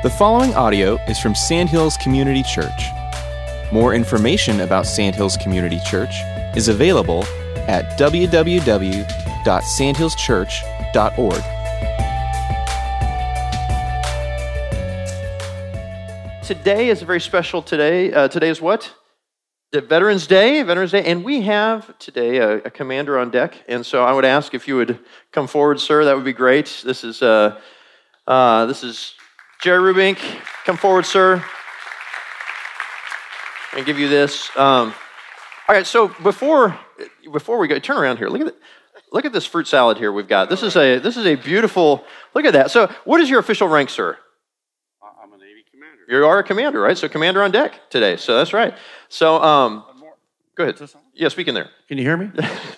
The following audio is from Sandhills Community Church. More information about Sandhills Community Church is available at www.sandhillschurch.org. Today is a very special today. Today is what? The Veterans Day, and we have today a commander on deck. And so I would ask if you would come forward, sir. That would be great. This is Jerry Rubink. Come forward, sir. And give you this. All right. So before we go, turn around here. Look at this fruit salad here we've got. This is a beautiful. Look at that. So what is your official rank, sir? I'm a Navy commander. You are a commander, right? So commander on deck today. So that's right. So go ahead. Yeah, speak in there. Can you hear me?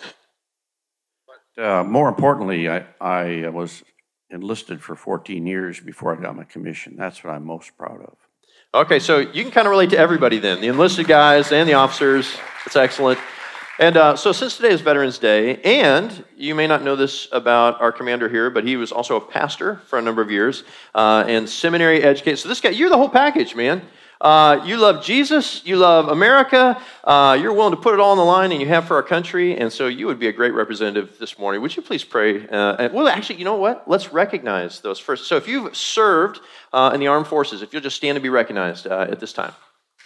But more importantly, I was enlisted for 14 years before I got my commission. That's what I'm most proud of. Okay, so you can kind of relate to everybody then, the enlisted guys and the officers. That's excellent. And so since today is Veterans Day, and you may not know this about our commander here, but he was also a pastor for a number of years and seminary educated. So this guy, you're the whole package, man. You love Jesus, you love America, you're willing to put it all on the line, and you have for our country, and so you would be a great representative this morning. Would you please pray? Well, actually, you know what? Let's recognize those first. So if you've served in the armed forces, if you'll just stand to be recognized at this time.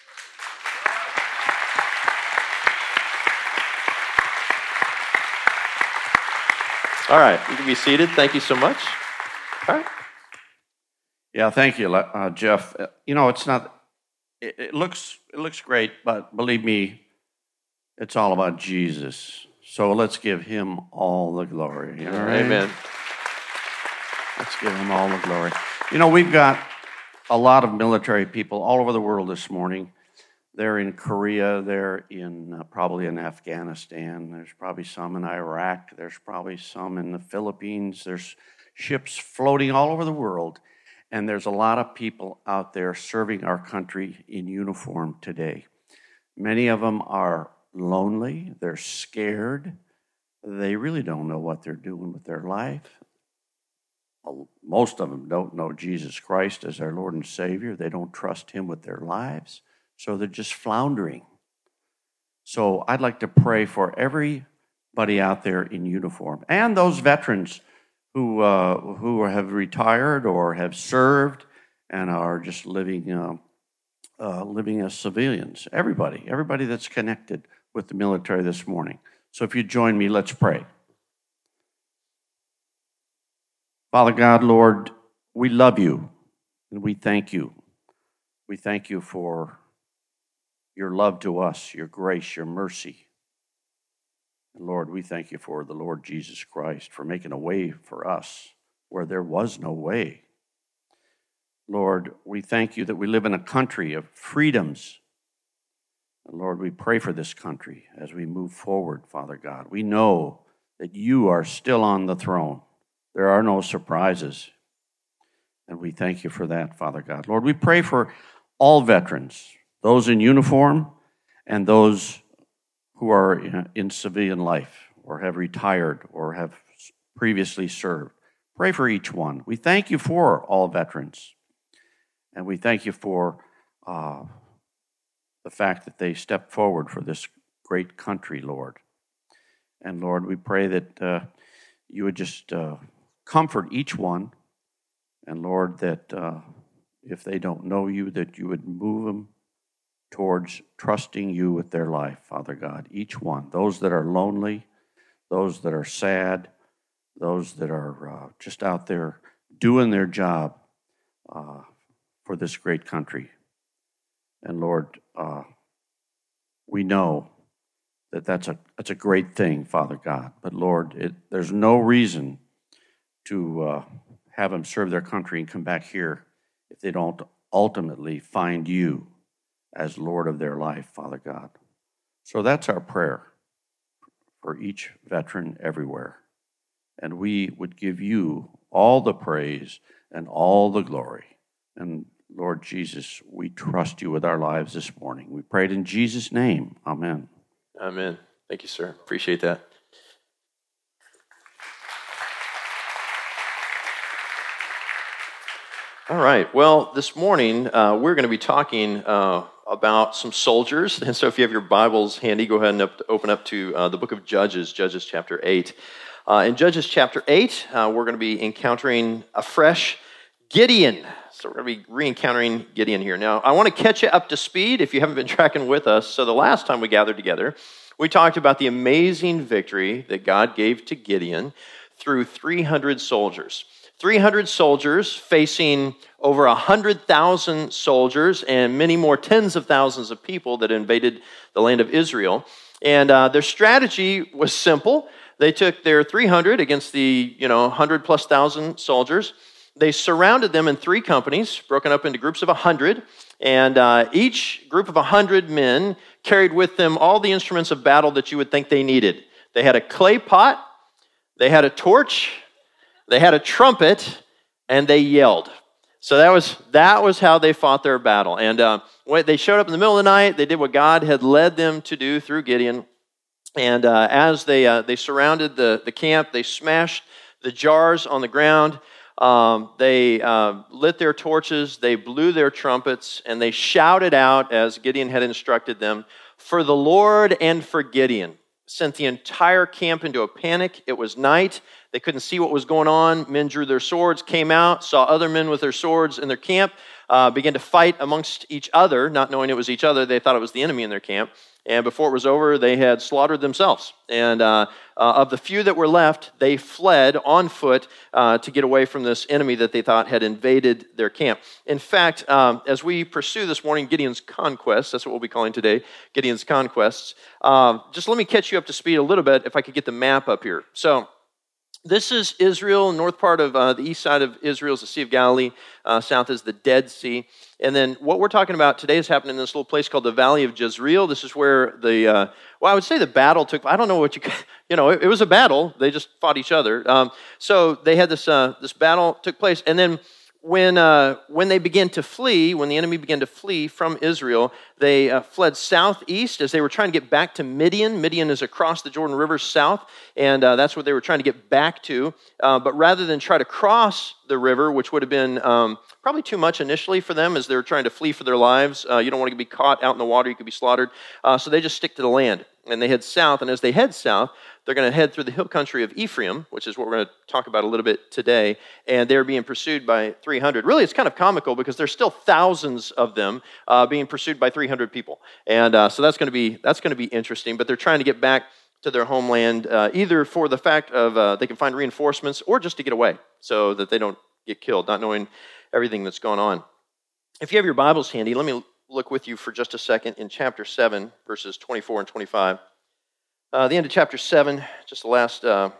All right, you can be seated. Thank you so much. All right. Yeah, thank you, Jeff. You know, it's not. It looks great, but believe me, it's all about Jesus. So let's give him all the glory. All right? Amen. Let's give him all the glory. You know, we've got a lot of military people all over the world this morning. They're in Korea. They're in probably in Afghanistan. There's probably some in Iraq. There's probably some in the Philippines. There's ships floating all over the world. And there's a lot of people out there serving our country in uniform today. Many of them are lonely. They're scared. They really don't know what they're doing with their life. Most of them don't know Jesus Christ as their Lord and Savior. They don't trust him with their lives. So they're just floundering. So I'd like to pray for everybody out there in uniform and those veterans who have retired or have served and are just living as civilians. Everybody that's connected with the military this morning. So if you join me, let's pray. Father God, Lord, we love you and we thank you. We thank you for your love to us, your grace, your mercy. And Lord, we thank you for the Lord Jesus Christ, for making a way for us where there was no way. Lord, we thank you that we live in a country of freedoms. And Lord, we pray for this country as we move forward, Father God. We know that you are still on the throne. There are no surprises. And we thank you for that, Father God. Lord, we pray for all veterans, those in uniform and those who are in civilian life or have retired or have previously served. Pray for each one. We thank you for all veterans. And we thank you for the fact that they step forward for this great country, Lord. And Lord, we pray that you would just comfort each one. And Lord, that if they don't know you, that you would move them towards trusting you with their life, Father God. Each one, those that are lonely, those that are sad, those that are just out there doing their job for this great country. And Lord, we know that that's a great thing, Father God. But Lord, there's no reason to have them serve their country and come back here if they don't ultimately find you as Lord of their life, Father God. So that's our prayer for each veteran everywhere. And we would give you all the praise and all the glory. And Lord Jesus, we trust you with our lives this morning. We prayed in Jesus' name. Amen. Amen. Thank you, sir. Appreciate that. All right. Well, this morning we're going to be talking about some soldiers. And so if you have your Bibles handy, go ahead and open up to the book of Judges, Judges chapter 8. In Judges chapter 8, we're going to be encountering afresh Gideon. So we're going to be re-encountering Gideon here. Now, I want to catch you up to speed if you haven't been tracking with us. So the last time we gathered together, we talked about the amazing victory that God gave to Gideon through 300 soldiers. 300 soldiers facing over 100,000 soldiers and many more tens of thousands of people that invaded the land of Israel. And their strategy was simple. They took their 300 against the 100 plus thousand soldiers. They surrounded them in three companies, broken up into groups of 100. And each group of 100 men carried with them all the instruments of battle that you would think they needed. They had a clay pot, they had a torch, they had a trumpet, and they yelled. So that was how they fought their battle. And when they showed up in the middle of the night, they did what God had led them to do through Gideon. And as they surrounded the camp, they smashed the jars on the ground. They lit their torches, they blew their trumpets, and they shouted out, as Gideon had instructed them, for the Lord and for Gideon. Sent the entire camp into a panic. It was night. They couldn't see what was going on. Men drew their swords, came out, saw other men with their swords in their camp, began to fight amongst each other, not knowing it was each other. They thought it was the enemy in their camp. And before it was over, they had slaughtered themselves. And of the few that were left, they fled on foot to get away from this enemy that they thought had invaded their camp. In fact, as we pursue this morning Gideon's conquests, that's what we'll be calling today, Gideon's conquests, just let me catch you up to speed a little bit if I could get the map up here. So this is Israel. North part of the east side of Israel is the Sea of Galilee. South is the Dead Sea. And then what we're talking about today is happening in this little place called the Valley of Jezreel. This is where I would say the battle took. I don't know what it was a battle. They just fought each other. So they had this battle took place. And then when they began to flee, when the enemy began to flee from Israel, they fled southeast as they were trying to get back to Midian. Midian is across the Jordan River south, and that's what they were trying to get back to. But rather than try to cross the river, which would have been probably too much initially for them as they were trying to flee for their lives, you don't want to be caught out in the water, you could be slaughtered. So they just stick to the land, and they head south. And as they head south, they're going to head through the hill country of Ephraim, which is what we're going to talk about a little bit today, and they're being pursued by 300. Really, it's kind of comical because there's still thousands of them being pursued by 300 people, and so that's going to be interesting. But they're trying to get back to their homeland, either for the fact of they can find reinforcements or just to get away so that they don't get killed, not knowing everything that's going on. If you have your Bibles handy, let me look with you for just a second in chapter 7, verses 24 and 25. The end of chapter 7, just the last, let's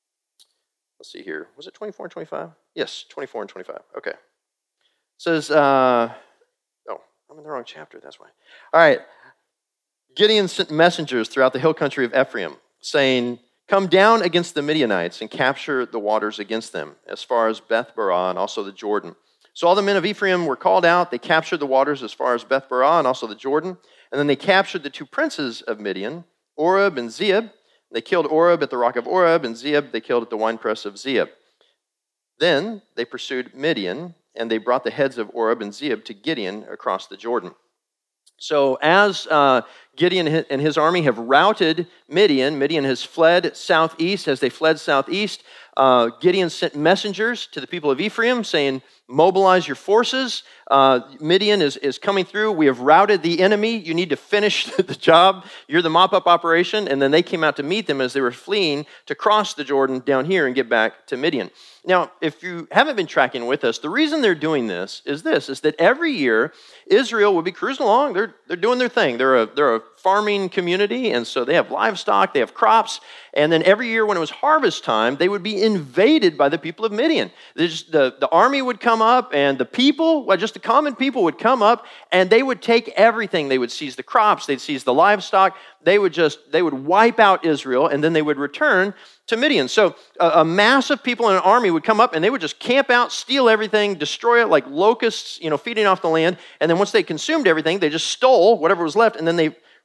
see here. Was it 24 and 25? Yes, 24 and 25. Okay. It says, I'm in the wrong chapter, that's why. All right. Gideon sent messengers throughout the hill country of Ephraim, saying, come down against the Midianites and capture the waters against them, as far as Beth-barah and also the Jordan. So all the men of Ephraim were called out. They captured the waters as far as Beth-barah and also the Jordan. And then they captured the two princes of Midian, Oreb and Zeeb. They killed Oreb at the rock of Oreb, and Zeeb they killed at the winepress of Zeeb. Then they pursued Midian, and they brought the heads of Oreb and Zeeb to Gideon across the Jordan. So as Gideon and his army have routed Midian has fled southeast. As they fled southeast, Gideon sent messengers to the people of Ephraim saying, mobilize your forces. Midian is coming through. We have routed the enemy. You need to finish the job. You're the mop-up operation. And then they came out to meet them as they were fleeing to cross the Jordan down here and get back to Midian. Now, if you haven't been tracking with us, the reason they're doing this is that every year Israel would be cruising along. They're doing their thing. They're a farming community, and so they have livestock, they have crops, and then every year when it was harvest time, they would be invaded by the people of Midian. The army would come up, and the people, just the common people would come up, and they would take everything. They would seize the crops, they'd seize the livestock, they would wipe out Israel, and then they would return to Midian. So a mass of people in an army would come up, and they would just camp out, steal everything, destroy it like locusts, feeding off the land, and then once they consumed everything, they just stole whatever was left, and then they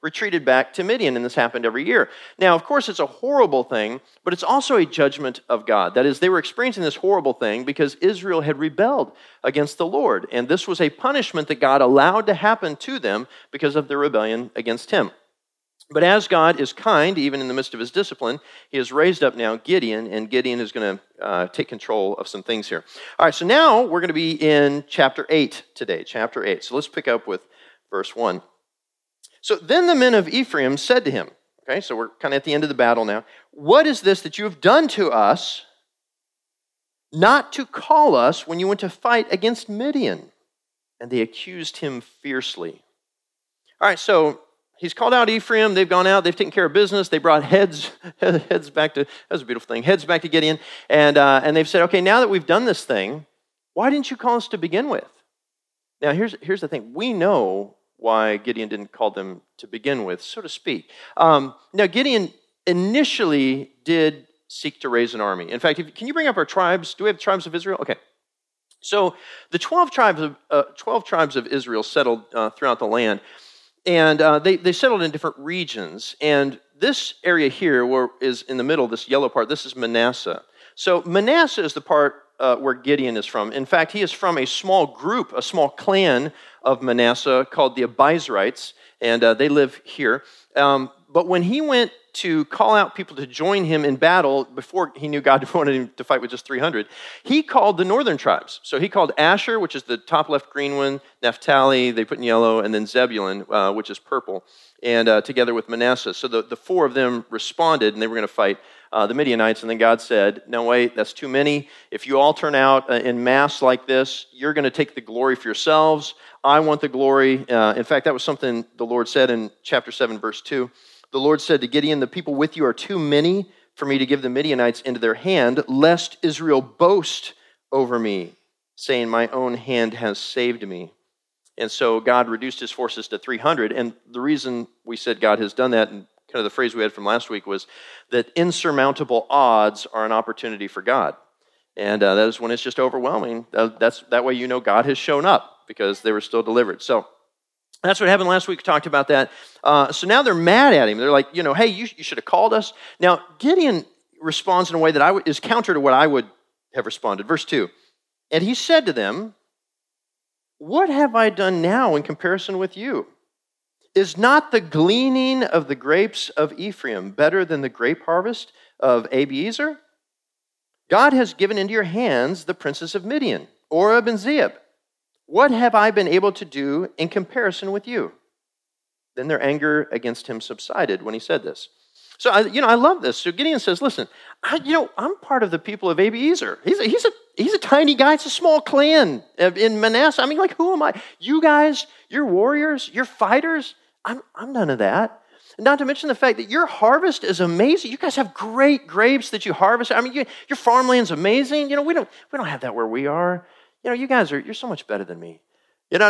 retreated back to Midian, and this happened every year. Now, of course, it's a horrible thing, but it's also a judgment of God. That is, they were experiencing this horrible thing because Israel had rebelled against the Lord, and this was a punishment that God allowed to happen to them because of their rebellion against him. But as God is kind, even in the midst of his discipline, he has raised up now Gideon, and Gideon is going to take control of some things here. All right, so now we're going to be in chapter 8 today, chapter 8. So let's pick up with verse 1. So then the men of Ephraim said to him, okay, so we're kind of at the end of the battle now, "What is this that you have done to us, not to call us when you went to fight against Midian?" And they accused him fiercely. All right, so he's called out Ephraim. They've gone out. They've taken care of business. They brought heads back to, that was a beautiful thing, heads back to Gideon. And they've said, okay, now that we've done this thing, why didn't you call us to begin with? Now, here's the thing. We know why Gideon didn't call them to begin with, so to speak. Now, Gideon initially did seek to raise an army. In fact, can you bring up our tribes? Do we have tribes of Israel? Okay. So the 12 tribes of Israel settled throughout the land. And they settled in different regions. And this area here is in the middle, this yellow part, this is Manasseh. So Manasseh is the part where Gideon is from. In fact, he is from a small group, a small clan of Manasseh called the Abizrites, and they live here. But when he went to call out people to join him in battle, before he knew God wanted him to fight with just 300, he called the northern tribes. So he called Asher, which is the top left green one, Naphtali, they put in yellow, and then Zebulun, which is purple, and together with Manasseh. So the four of them responded, and they were going to fight the Midianites, and then God said, no, wait, that's too many. If you all turn out in mass like this, you're going to take the glory for yourselves. I want the glory. In fact, that was something the Lord said in chapter 7, verse 2. The Lord said to Gideon, "The people with you are too many for me to give the Midianites into their hand, lest Israel boast over me, saying, my own hand has saved me." And so God reduced his forces to 300. And the reason we said God has done that, and kind of the phrase we had from last week, was that insurmountable odds are an opportunity for God. And that is when it's just overwhelming. That way you know God has shown up because they were still delivered. So that's what happened last week. We talked about that. So now they're mad at him. They're like, hey, you should have called us. Now, Gideon responds in a way that is counter to what I would have responded. Verse 2, "And he said to them, what have I done now in comparison with you? Is not the gleaning of the grapes of Ephraim better than the grape harvest of Abiezer? God has given into your hands the princes of Midian, Oreb and Zeeb. What have I been able to do in comparison with you?" Then their anger against him subsided when he said this. So, I love this. So Gideon says, listen, I'm part of the people of Abiezer. He's a tiny guy. It's a small clan in Manasseh. I mean, like, who am I? You guys, you're warriors, you're fighters. I'm none of that. Not to mention the fact that your harvest is amazing. You guys have great grapes that you harvest. I mean, your farmland's amazing. We don't have that where we are. You guys you're so much better than me. And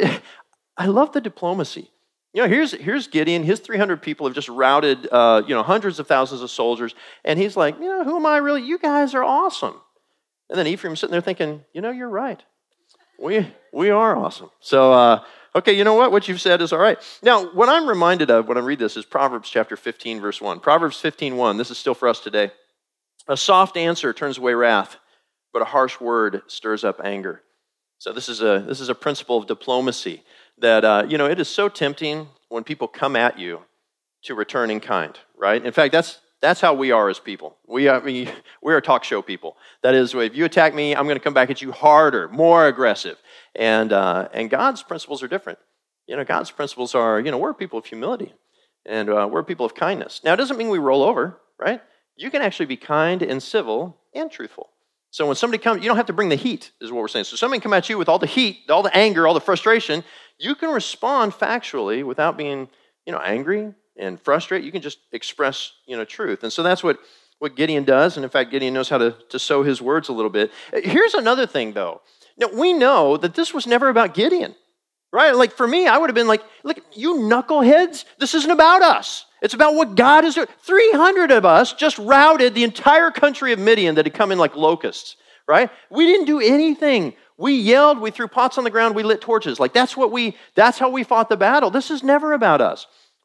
I love the diplomacy. Here's Gideon. His 300 people have just routed, hundreds of thousands of soldiers. And he's like, who am I really? You guys are awesome. And then Ephraim's sitting there thinking, you're right. We are awesome. So, okay, you know what? What you've said is all right. Now, what I'm reminded of when I read this is Proverbs chapter 15, verse 1. Proverbs 15:1. This is still for us today. "A soft answer turns away wrath, but a harsh word stirs up anger." So this is a principle of diplomacy that, it is so tempting when people come at you to return in kind, right? In fact, that's how we are as people. We are talk show people. That is, if you attack me, I'm going to come back at you harder, more aggressive. And God's principles are different. God's principles are, we're a people of humility, and we're a people of kindness. Now, it doesn't mean we roll over, right? You can actually be kind and civil and truthful. So when somebody comes, you don't have to bring the heat, is what we're saying. So somebody come at you with all the heat, all the anger, all the frustration, you can respond factually without being, angry and frustrated. You can just express, truth. And so that's what Gideon does. And in fact, Gideon knows how to sow his words a little bit. Here's another thing, though. Now, we know that this was never about Gideon, right? Like, for me, I would have been like, look, you knuckleheads, this isn't about us. It's about what God is doing. 300 of us just routed the entire country of Midian that had come in like locusts, right? We didn't do anything. We yelled, we threw pots on the ground, we lit torches. Like, that's how we fought the battle. This is never about us.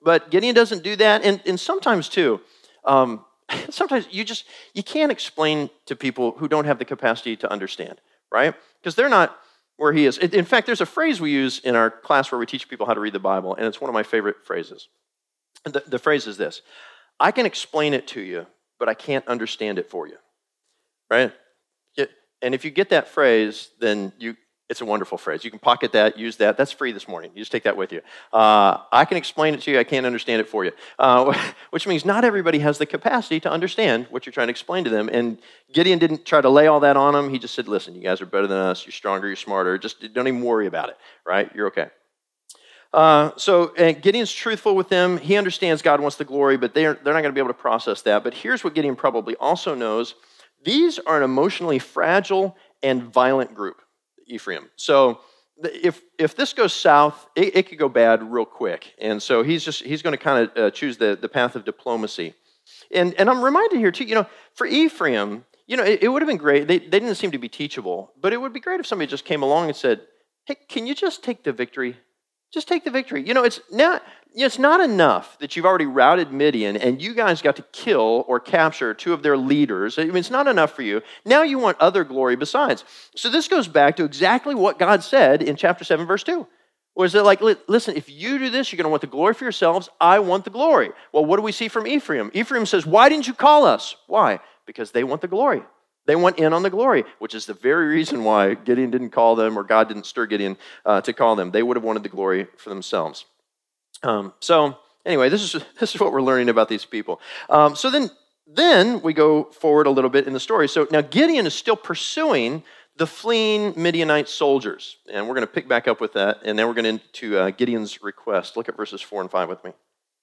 But Gideon doesn't do that, and sometimes too, sometimes you can't explain to people who don't have the capacity to understand, right? Because they're not where he is. In fact, there's a phrase we use in our class where we teach people how to read the Bible, and it's one of my favorite phrases. The phrase is this: I can explain it to you, but I can't understand it for you, right? And if you get that phrase, then it's a wonderful phrase. You can pocket that, use that. That's free this morning. You just take that with you. I can explain it to you. I can't understand it for you. Which means not everybody has the capacity to understand what you're trying to explain to them. And Gideon didn't try to lay all that on them. He just said, listen, you guys are better than us. You're stronger. You're smarter. Just don't even worry about it, right? You're okay. So Gideon's truthful with them. He understands God wants the glory, but they're not going to be able to process that. But here's what Gideon probably also knows. These are an emotionally fragile and violent group, Ephraim. So if this goes south, it could go bad real quick. And so he's going to kind of choose the path of diplomacy. And I'm reminded here too, for Ephraim, it would have been great. They didn't seem to be teachable, but it would be great if somebody just came along and said, hey, can you just take the victory? Just take the victory. It's not enough that you've already routed Midian and you guys got to kill or capture two of their leaders. It's not enough for you. Now you want other glory besides. So this goes back to exactly what God said in chapter 7, verse 2. Was it like, listen, if you do this, you're going to want the glory for yourselves. I want the glory. Well, what do we see from Ephraim? Ephraim says, why didn't you call us? Why? Because they want the glory. They went in on the glory, which is the very reason why Gideon didn't call them or God didn't stir Gideon to call them. They would have wanted the glory for themselves. So anyway, this is what we're learning about these people. So then we go forward a little bit in the story. So now Gideon is still pursuing the fleeing Midianite soldiers. And we're going to pick back up with that. And then we're going into Gideon's request. Look at verses 4 and 5 with me.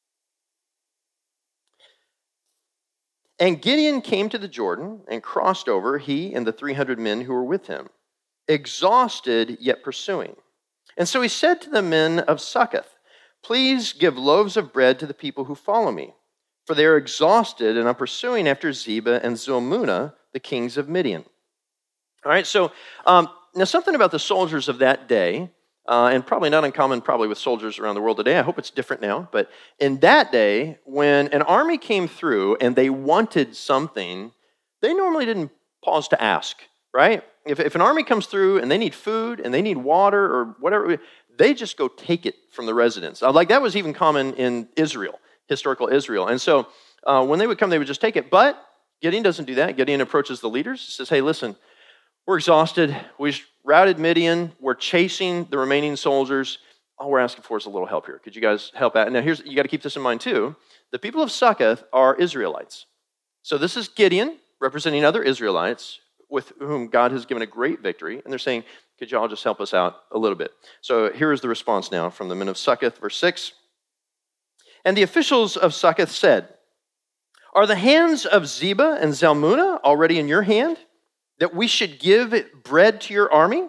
And Gideon came to the Jordan and crossed over, he and the 300 men who were with him, exhausted yet pursuing. And so he said to the men of Succoth, please give loaves of bread to the people who follow me, for they are exhausted and are pursuing after Zebah and Zalmunna, the kings of Midian. All right, so now something about the soldiers of that day, and probably not uncommon probably with soldiers around the world today. I hope it's different now. But in that day, when an army came through and they wanted something, they normally didn't pause to ask, right? If an army comes through and they need food and they need water or whatever, they just go take it from the residents. Like that was even common in Israel, historical Israel. And so when they would come, they would just take it. But Gideon doesn't do that. Gideon approaches the leaders, says, hey, listen, we're exhausted. We routed Midian. We're chasing the remaining soldiers. All we're asking for is a little help here. Could you guys help out? Now, you got to keep this in mind too. The people of Succoth are Israelites. So this is Gideon representing other Israelites with whom God has given a great victory. And they're saying, could you all just help us out a little bit? So here is the response now from the men of Succoth, verse 6. And the officials of Succoth said, are the hands of Zebah and Zalmunna already in your hand, that we should give bread to your army?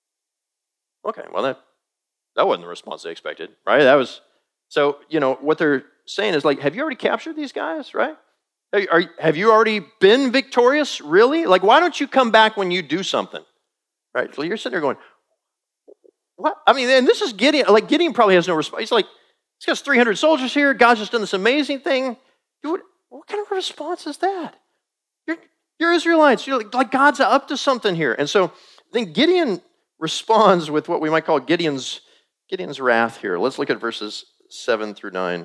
Okay, well, that wasn't the response they expected, right? So, what they're saying is like, have you already captured these guys, right? Have you already been victorious, really? Like, why don't you come back when you do something, right? So you're sitting there going, what? I mean, and this is Gideon. Like, Gideon probably has no response. He's like, he's got 300 soldiers here. God's just done this amazing thing. What kind of response is that? You're Israelites. You're like God's up to something here. And so then Gideon responds with what we might call Gideon's wrath here. Let's look at verses 7 through 9.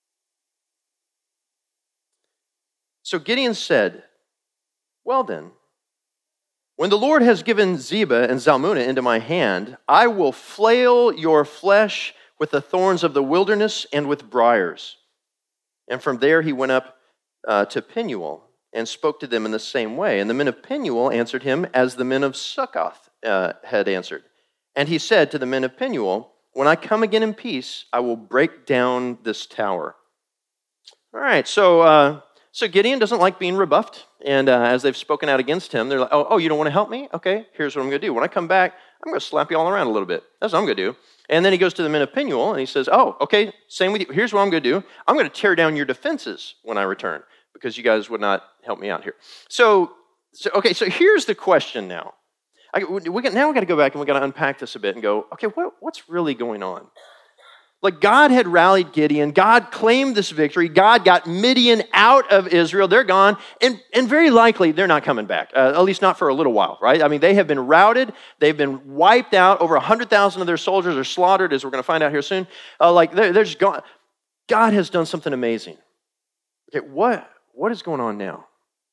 So Gideon said, well then, when the Lord has given Zebah and Zalmunna into my hand, I will flail your flesh with the thorns of the wilderness and with briars. And from there he went up to Penuel and spoke to them in the same way. And the men of Penuel answered him as the men of Succoth had answered. And he said to the men of Penuel, when I come again in peace, I will break down this tower. All right, so Gideon doesn't like being rebuffed. And as they've spoken out against him, they're like, oh, you don't want to help me? Okay, here's what I'm going to do. When I come back, I'm going to slap you all around a little bit. That's what I'm going to do. And then he goes to the men of Penuel and he says, oh, okay, same with you. Here's what I'm going to do. I'm going to tear down your defenses when I return, because you guys would not help me out here. So here's the question now. Now we got to go back and we got to unpack this a bit and go, okay, what's really going on? Like God had rallied Gideon. God claimed this victory. God got Midian out of Israel. They're gone. And very likely they're not coming back, at least not for a little while, right? I mean, they have been routed. They've been wiped out. Over 100,000 of their soldiers are slaughtered, as we're going to find out here soon. They're just gone. God has done something amazing. Okay, what is going on now?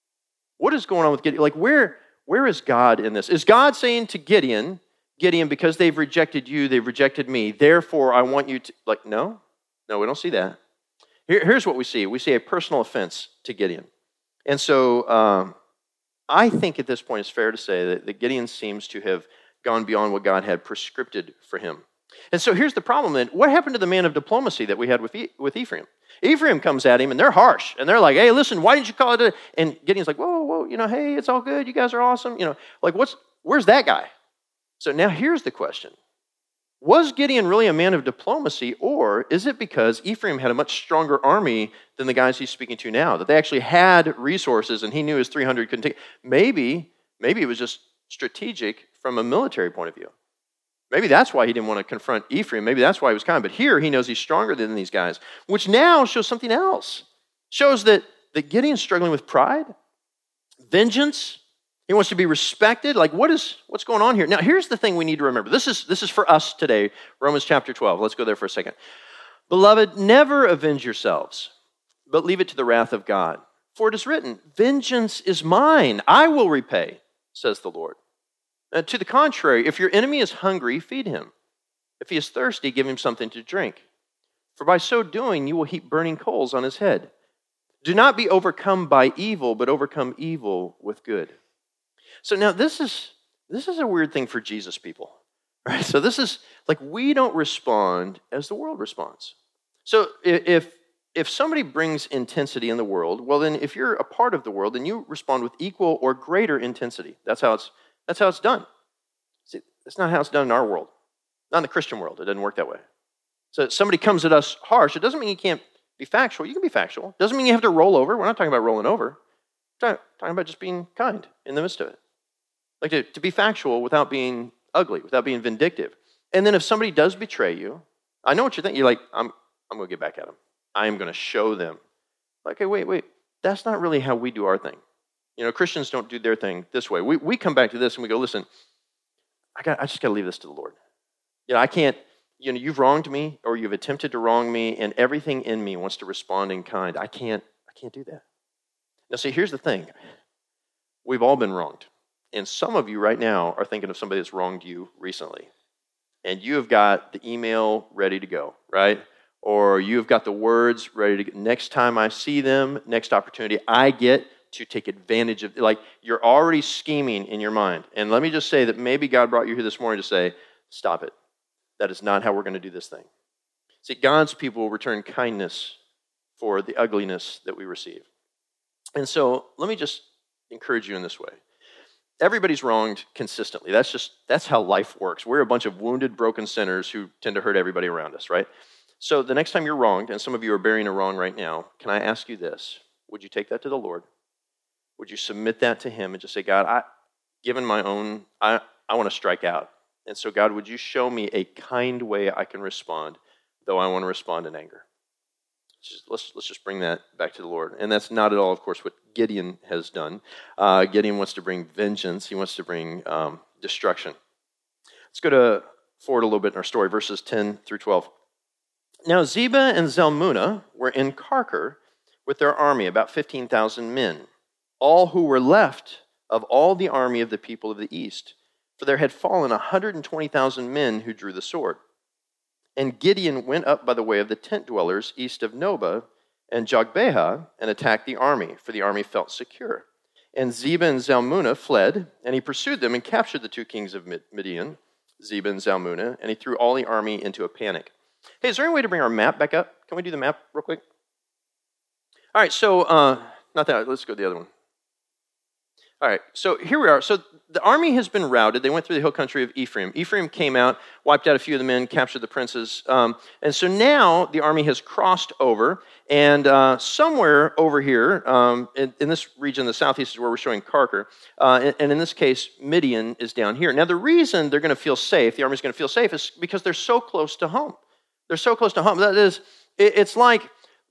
What is going on with Gideon? Like, where is God in this? Is God saying to Gideon, because they've rejected you, they've rejected me, therefore I want you to, no, we don't see that. Here's what we see. We see a personal offense to Gideon. And so I think at this point it's fair to say that Gideon seems to have gone beyond what God had prescripted for him. And so here's the problem then. What happened to the man of diplomacy that we had with Ephraim? Ephraim comes at him and they're harsh. And they're like, hey, listen, why didn't you call it? And Gideon's like, whoa, hey, it's all good. You guys are awesome. Where's that guy? So now here's the question. Was Gideon really a man of diplomacy, or is it because Ephraim had a much stronger army than the guys he's speaking to now, that they actually had resources and he knew his 300 couldn't take? Maybe it was just strategic from a military point of view. Maybe that's why he didn't want to confront Ephraim. Maybe that's why he was kind. But here he knows he's stronger than these guys, which now shows something else. Shows that Gideon's struggling with pride, vengeance. He wants to be respected. What's going on here? Now, here's the thing we need to remember. This is for us today, Romans chapter 12. Let's go there for a second. Beloved, never avenge yourselves, but leave it to the wrath of God. For it is written, vengeance is mine, I will repay, says the Lord. To the contrary, if your enemy is hungry, feed him. If he is thirsty, give him something to drink. For by so doing, you will heap burning coals on his head. Do not be overcome by evil, but overcome evil with good. So now this is a weird thing for Jesus people, right? So this is we don't respond as the world responds. So if somebody brings intensity in the world, well then if you're a part of the world, then you respond with equal or greater intensity. That's how it's done. See, that's not how it's done in our world. Not in the Christian world. It doesn't work that way. So if somebody comes at us harsh, it doesn't mean you can't be factual. You can be factual. It doesn't mean you have to roll over. We're not talking about rolling over. We're talking about just being kind in the midst of it. To be factual without being ugly, without being vindictive. And then if somebody does betray you, I know what you're thinking. You're like, I'm going to get back at them. I am going to show them. Hey, wait. That's not really how we do our thing. Christians don't do their thing this way. We come back to this and we go, listen, I just got to leave this to the Lord. I can't, you've wronged me or you've attempted to wrong me and everything in me wants to respond in kind. I can't do that. Now see, here's the thing. We've all been wronged. And some of you right now are thinking of somebody that's wronged you recently. And you have got the email ready to go, right? Or you've got the words ready to go. Next time I see them, next opportunity I get to take advantage of, you're already scheming in your mind. And let me just say that maybe God brought you here this morning to say, stop it. That is not how we're going to do this thing. See, God's people will return kindness for the ugliness that we receive. And so let me just encourage you in this way. Everybody's wronged consistently. That's how life works. We're a bunch of wounded, broken sinners who tend to hurt everybody around us, right? So the next time you're wronged, and some of you are bearing a wrong right now, can I ask you this? Would you take that to the Lord? Would you submit that to Him and just say, God, given my own, I want to strike out. And so God, would you show me a kind way I can respond, though I want to respond in anger? Let's just bring that back to the Lord. And that's not at all, of course, what Gideon has done. Gideon wants to bring vengeance. He wants to bring destruction. Let's go forward a little bit in our story, verses 10 through 12. Now Zebah and Zalmunna were in Karkor with their army, about 15,000 men, all who were left of all the army of the people of the east. For there had fallen 120,000 men who drew the sword. And Gideon went up by the way of the tent dwellers east of Nobah and Jogbehah and attacked the army, for the army felt secure. And Zebah and Zalmunna fled, and he pursued them and captured the two kings of Midian, Zebah and Zalmunna, and he threw all the army into a panic. Hey, is there any way to bring our map back up? Can we do the map real quick? All right, so, not that, let's go to the other one. All right, so here we are. So the army has been routed. They went through the hill country of Ephraim. Ephraim came out, wiped out a few of the men, captured the princes. And so now the army has crossed over, and somewhere over here, in this region, the southeast is where we're showing Karkor, and in this case, Midian is down here. Now the reason they're going to feel safe, the army's going to feel safe, is because they're so close to home. They're so close to home. That is, it's like,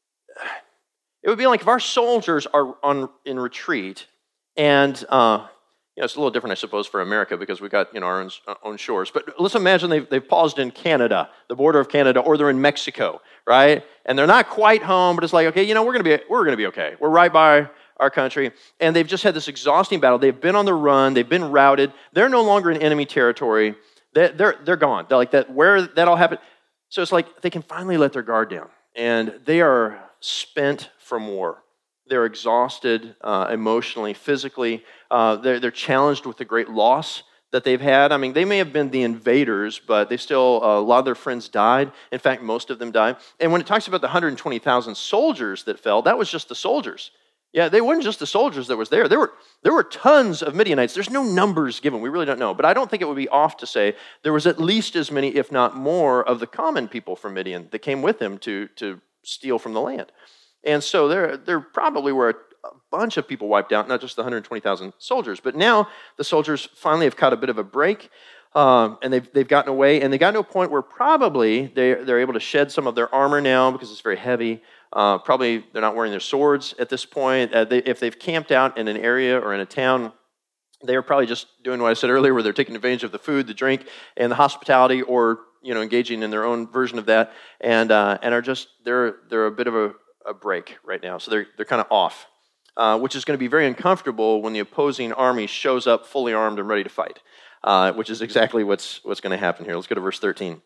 it would be like if our soldiers are in retreat, and it's a little different, I suppose, for America because we've got our own shores. But let's imagine they've paused in Canada, the border of Canada, or they're in Mexico, right? And they're not quite home, but it's like, okay, we're gonna be okay. We're right by our country, and they've just had this exhausting battle. They've been on the run. They've been routed. They're no longer in enemy territory. They're gone. They're like that. Where that all happened. So it's like they can finally let their guard down, and they are spent from war. They're exhausted emotionally, physically. They're challenged with the great loss that they've had. I mean, they may have been the invaders, but they still, a lot of their friends died. In fact, most of them died. And when it talks about the 120,000 soldiers that fell, that was just the soldiers. Yeah, they weren't just the soldiers that was there. There were tons of Midianites. There's no numbers given. We really don't know. But I don't think it would be off to say there was at least as many, if not more, of the common people from Midian that came with him to steal from the land. And so there probably were a bunch of people wiped out, not just the 120,000 soldiers. But now the soldiers finally have caught a bit of a break, and they've gotten away. And they got to a point where probably they're able to shed some of their armor now because it's very heavy. Probably they're not wearing their swords at this point. If they've camped out in an area or in a town, they are probably just doing what I said earlier, where they're taking advantage of the food, the drink, and the hospitality, or engaging in their own version of that, and are just they're a bit of a break right now. So they're kind of off, which is going to be very uncomfortable when the opposing army shows up fully armed and ready to fight, which is exactly what's going to happen here. Let's go to verse 13.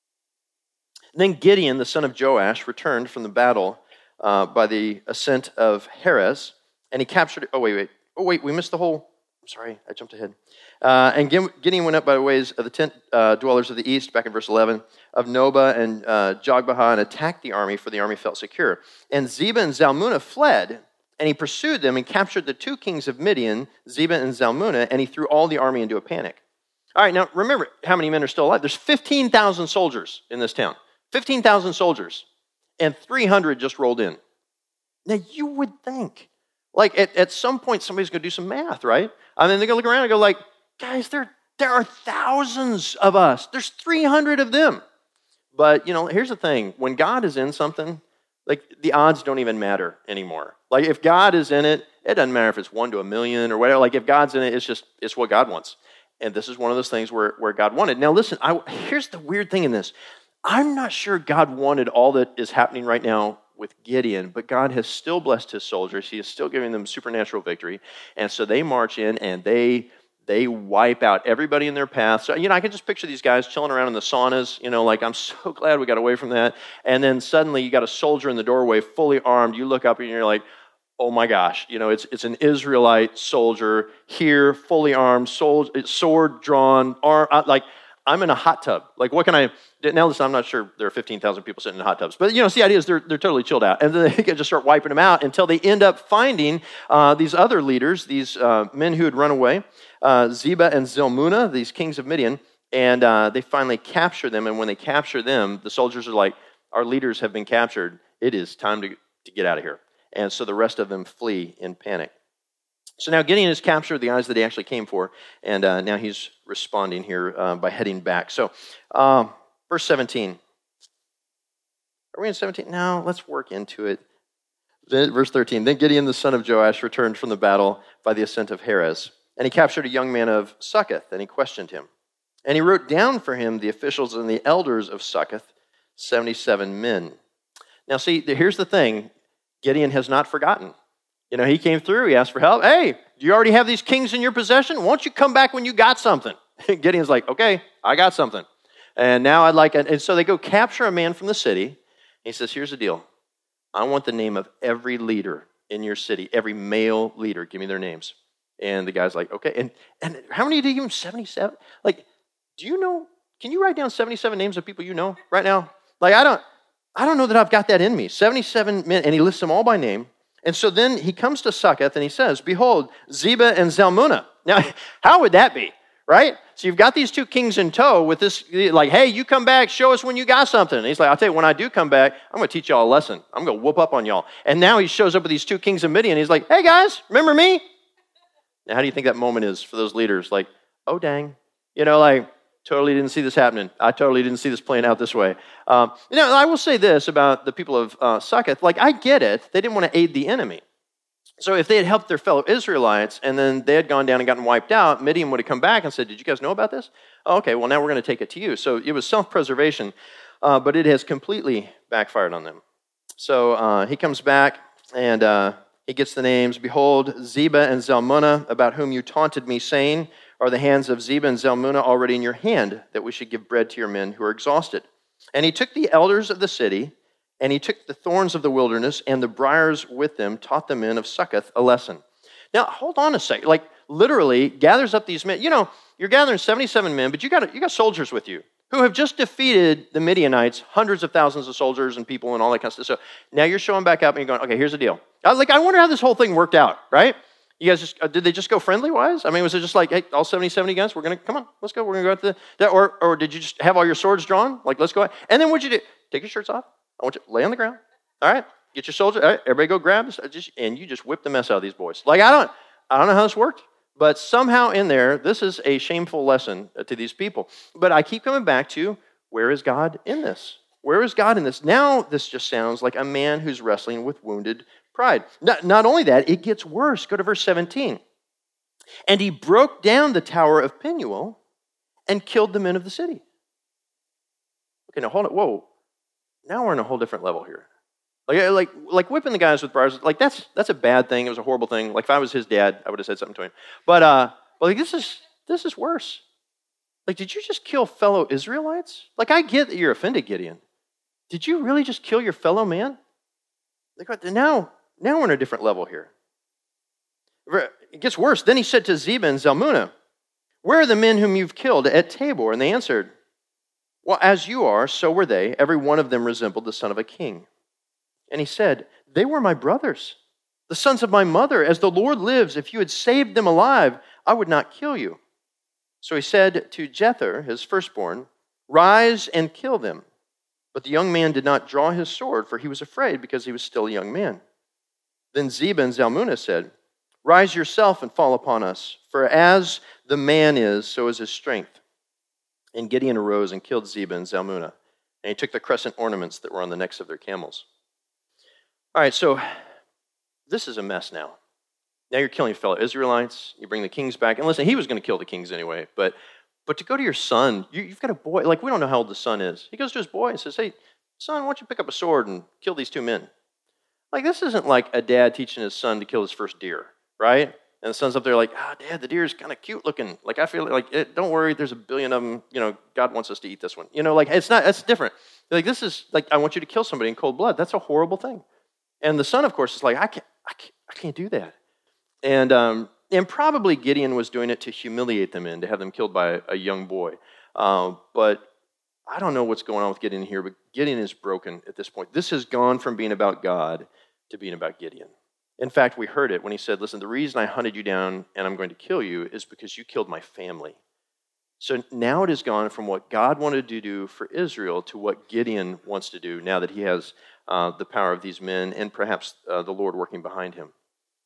Then Gideon, the son of Joash, returned from the battle by the ascent of Heres, and he captured... Oh, wait, we missed the whole... I'm sorry, I jumped ahead. And Gideon went up by the ways of the tent dwellers of the east, back in verse 11, of Nobah and Jogbehah, and attacked the army, for the army felt secure. And Zebah and Zalmunna fled, and he pursued them and captured the two kings of Midian, Zebah and Zalmunna, and he threw all the army into a panic. All right, now remember how many men are still alive. There's 15,000 soldiers in this town. 15,000 soldiers, and 300 just rolled in. Now, you would think, like, at some point, somebody's going to do some math, right? I mean, they're going to look around and go like, guys, there are thousands of us. There's 300 of them. But, here's the thing. When God is in something, like, the odds don't even matter anymore. Like, if God is in it, it doesn't matter if it's 1 to a million or whatever. Like, if God's in it, it's what God wants. And this is one of those things where God wanted. Now, listen, here's the weird thing in this. I'm not sure God wanted all that is happening right now with Gideon, but God has still blessed his soldiers. He is still giving them supernatural victory. And so they march in and they wipe out everybody in their path. So, I can just picture these guys chilling around in the saunas, like, I'm so glad we got away from that. And then suddenly you got a soldier in the doorway, fully armed. You look up and you're like, oh my gosh, it's an Israelite soldier here, fully armed, sword drawn, like, I'm in a hot tub. Like, what can I... Now, listen, I'm not sure there are 15,000 people sitting in hot tubs. But, see, the idea is they're totally chilled out. And then they can just start wiping them out until they end up finding these other leaders, these men who had run away, Zebah and Zalmunna, these kings of Midian, and they finally capture them. And when they capture them, the soldiers are like, our leaders have been captured. It is time to get out of here. And so the rest of them flee in panic. So now Gideon has captured the guys that he actually came for, and now he's responding here by heading back. So, verse 17. Are we in 17? No, let's work into it. Verse 13. Then Gideon, the son of Joash, returned from the battle by the ascent of Heres, and he captured a young man of Succoth, and he questioned him. And he wrote down for him the officials and the elders of Succoth, 77 men. Now, see, here's the thing. Gideon has not forgotten. He came through, he asked for help. Hey, do you already have these kings in your possession? Why don't you come back when you got something? Gideon's like, okay, I got something. And now I'd like, and so they go capture a man from the city. He says, here's the deal. I want the name of every leader in your city, every male leader. Give me their names. And the guy's like, okay. And how many did he give him? 77? Like, do you know, can you write down 77 names of people you know right now? Like, I don't know that I've got that in me. 77 men, and he lists them all by name. And so then he comes to Succoth and he says, behold, Zebah and Zalmunna. Now, how would that be, right? So you've got these two kings in tow with this, like, hey, you come back, show us when you got something. And he's like, I'll tell you, when I do come back, I'm going to teach y'all a lesson. I'm going to whoop up on y'all. And now he shows up with these two kings of Midian. He's like, hey, guys, remember me? Now, how do you think that moment is for those leaders? Like, oh, dang. Like, Totally didn't see this happening. I totally didn't see this playing out this way. I will say this about the people of Succoth. Like, I get it. They didn't want to aid the enemy. So if they had helped their fellow Israelites and then they had gone down and gotten wiped out, Midian would have come back and said, did you guys know about this? Oh, okay, well, now we're going to take it to you. So it was self-preservation, but it has completely backfired on them. So he comes back and he gets the names. Behold, Zebah and Zalmunna, about whom you taunted me, saying, are the hands of Zebah and Zalmunna already in your hand, that we should give bread to your men who are exhausted? And he took the elders of the city, and he took the thorns of the wilderness and the briars with them, taught the men of Succoth a lesson. Now, hold on a second. Like, literally gathers up these men. You know, you're gathering 77 men, but you got soldiers with you who have just defeated the Midianites, hundreds of thousands of soldiers and people and all that kind of stuff. So now you're showing back up and you're going, okay, here's the deal. I wonder how this whole thing worked out, right? You guys just, did they just go friendly-wise? I mean, was it just like, hey, all 77 guys, come on, let's go. We're going to go out to or did you just have all your swords drawn? Like, let's go out. And then what'd you do? Take your shirts off. I want you to lay on the ground. All right, get your soldiers. All right, everybody go grab this. And you just whip the mess out of these boys. Like, I don't know how this worked, but somehow in there, this is a shameful lesson to these people. But I keep coming back to, where is God in this? Where is God in this? Now this just sounds like a man who's wrestling with wounded pride. Not only that, it gets worse. Go to verse 17. And he broke down the tower of Penuel and killed the men of the city. Okay, now hold it. Whoa. Now we're in a whole different level here. Like whipping the guys with briars, like that's a bad thing. It was a horrible thing. Like if I was his dad, I would have said something to him. But like this is worse. Like, did you just kill fellow Israelites? Like, I get that you're offended, Gideon. Did you really just kill your fellow man? Like, now we're in a different level here. It gets worse. Then he said to Zebah and Zalmunna, where are the men whom you've killed at Tabor? And they answered, well, as you are, so were they. Every one of them resembled the son of a king. And he said, they were my brothers, the sons of my mother. As the Lord lives, if you had saved them alive, I would not kill you. So he said to Jether, his firstborn, rise and kill them. But the young man did not draw his sword, for he was afraid, because he was still a young man. Then Zebah and Zalmunna said, rise yourself and fall upon us, for as the man is, so is his strength. And Gideon arose and killed Zebah and Zalmunna, and he took the crescent ornaments that were on the necks of their camels. All right, so this is a mess now. Now you're killing fellow Israelites. You bring the kings back. And listen, he was going to kill the kings anyway. But to go to your son, you've got a boy. Like, we don't know how old the son is. He goes to his boy and says, hey, son, why don't you pick up a sword and kill these two men? Like, this isn't like a dad teaching his son to kill his first deer, right? And the son's up there like, Dad, the deer's kind of cute looking. Like, I feel like, don't worry, there's a billion of them. You know, God wants us to eat this one. You know, like, that's different. Like, this is, like, I want you to kill somebody in cold blood. That's a horrible thing. And the son, of course, is like, I can't do that. And probably Gideon was doing it to humiliate them to have them killed by a young boy. But I don't know what's going on with Gideon here, but Gideon is broken at this point. This has gone from being about God to being about Gideon. In fact, we heard it when he said, listen, the reason I hunted you down and I'm going to kill you is because you killed my family. So now it has gone from what God wanted to do for Israel to what Gideon wants to do now that he has the power of these men and perhaps the Lord working behind him.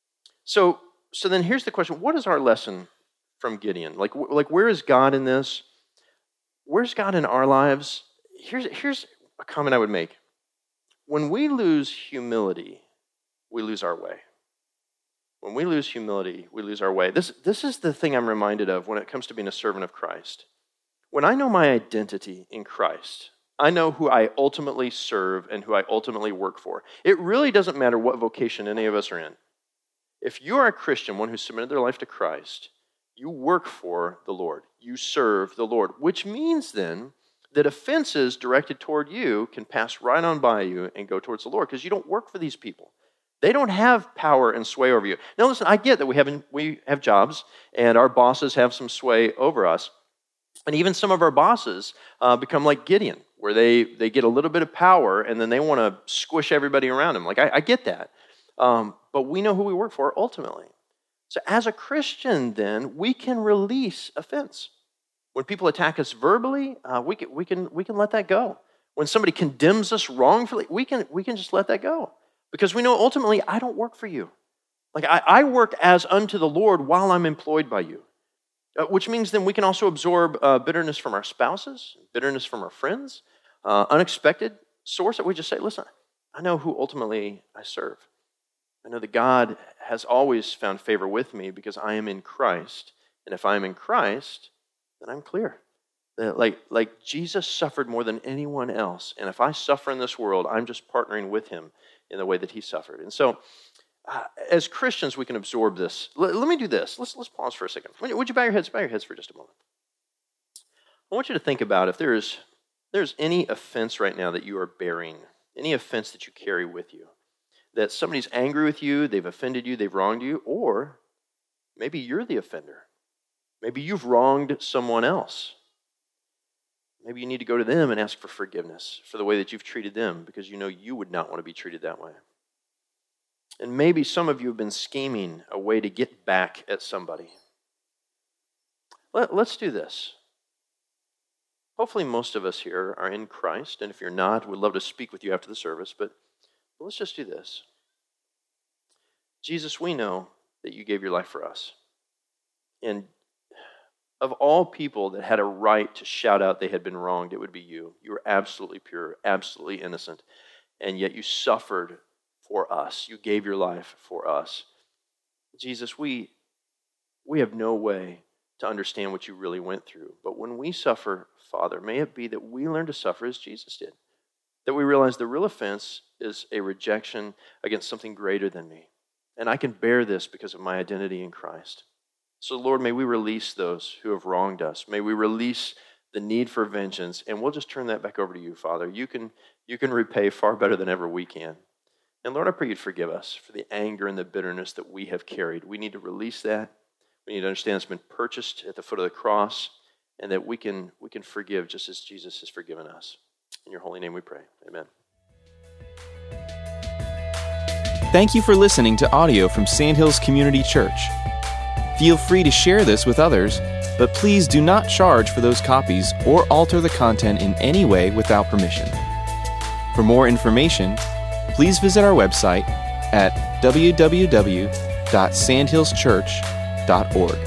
So then here's the question. What is our lesson from Gideon? Like where is God in this? Where's God in our lives? Here's a comment I would make. When we lose humility, we lose our way. When we lose humility, we lose our way. This is the thing I'm reminded of when it comes to being a servant of Christ. When I know my identity in Christ, I know who I ultimately serve and who I ultimately work for. It really doesn't matter what vocation any of us are in. If you are a Christian, one who submitted their life to Christ, you work for the Lord. You serve the Lord, which means then that offenses directed toward you can pass right on by you and go towards the Lord because you don't work for these people. They don't have power and sway over you. Now listen, I get that we have jobs and our bosses have some sway over us. And even some of our bosses become like Gideon, where they get a little bit of power and then they want to squish everybody around them. Like, I get that. But we know who we work for ultimately. So as a Christian then, we can release offense. When people attack us verbally, we can let that go. When somebody condemns us wrongfully, we can just let that go. Because we know ultimately, I don't work for you. Like I work as unto the Lord while I'm employed by you. which means then we can also absorb bitterness from our spouses, bitterness from our friends, unexpected source that we just say, listen, I know who ultimately I serve. I know that God has always found favor with me because I am in Christ. And if I am in Christ, then I'm clear. Like Jesus suffered more than anyone else. And if I suffer in this world, I'm just partnering with him in the way that he suffered. And so as Christians, we can absorb this. Let me do this. Let's pause for a second. Would you bow your heads? Bow your heads for just a moment. I want you to think about if there's any offense right now that you are bearing, any offense that you carry with you, that somebody's angry with you, they've offended you, they've wronged you, or maybe you're the offender. Maybe you've wronged someone else. Maybe you need to go to them and ask for forgiveness for the way that you've treated them because you know you would not want to be treated that way. And maybe some of you have been scheming a way to get back at somebody. Let's do this. Hopefully most of us here are in Christ, and if you're not, we'd love to speak with you after the service, but let's just do this. Jesus, we know that you gave your life for us. And of all people that had a right to shout out they had been wronged, it would be you. You were absolutely pure, absolutely innocent, and yet you suffered for us. You gave your life for us. Jesus, we have no way to understand what you really went through. But when we suffer, Father, may it be that we learn to suffer as Jesus did. That we realize the real offense is a rejection against something greater than me. And I can bear this because of my identity in Christ. So Lord, may we release those who have wronged us. May we release the need for vengeance. And we'll just turn that back over to you, Father. You can repay far better than ever we can. And Lord, I pray you'd forgive us for the anger and the bitterness that we have carried. We need to release that. We need to understand it's been purchased at the foot of the cross, and that we can forgive just as Jesus has forgiven us. In your holy name we pray. Amen. Thank you for listening to audio from Sandhills Community Church. Feel free to share this with others, but please do not charge for those copies or alter the content in any way without permission. For more information, please visit our website at www.sandhillschurch.org.